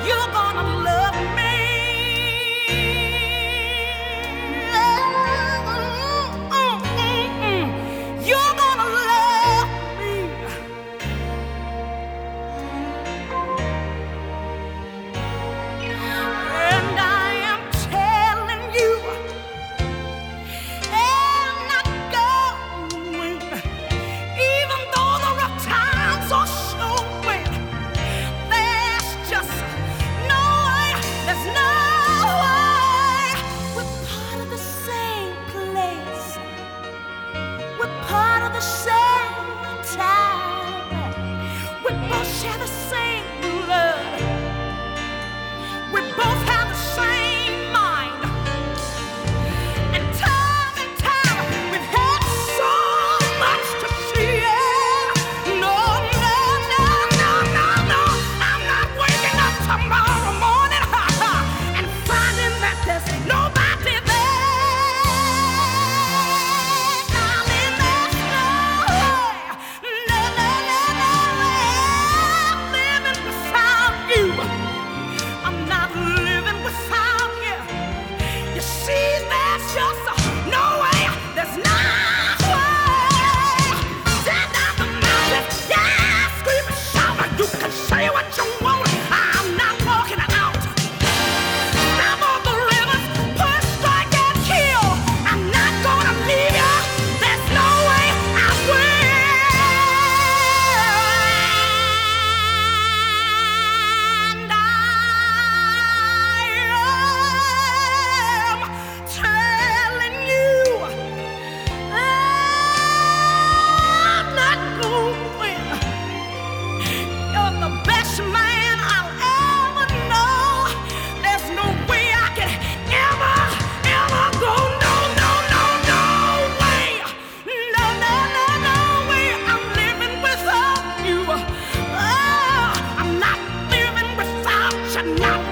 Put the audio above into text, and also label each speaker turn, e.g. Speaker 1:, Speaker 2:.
Speaker 1: you're gonna love me. You're gonna love me. And I am telling you, I'm not going, even though the rough times are showing. There's just no way, there's no way. We're part of the same place. We're part of the same time. We both share the same blood. We both have the same mind. And time, we've had so much to share. No, no, no, no, no, no. I'm not waking up tomorrow morning and finding that there's nobody there. Darling, there's no way. No, no, no, no way. I'm living without you. I'm not living without you. You see, there's just no way. There's no way. Stand down the mountain, yeah, scream and shout. You can say what you want. I'm not walking out. Stop all the rivers, push, strike, and kill. I'm not gonna leave you. There's no way I will. And I am telling you, I'm not going. You're the best man I'll ever know. There's no way I can ever, ever go. No, no, no, no way. No, no, no, no way. I'm living without you. Oh, I'm not living without you. Not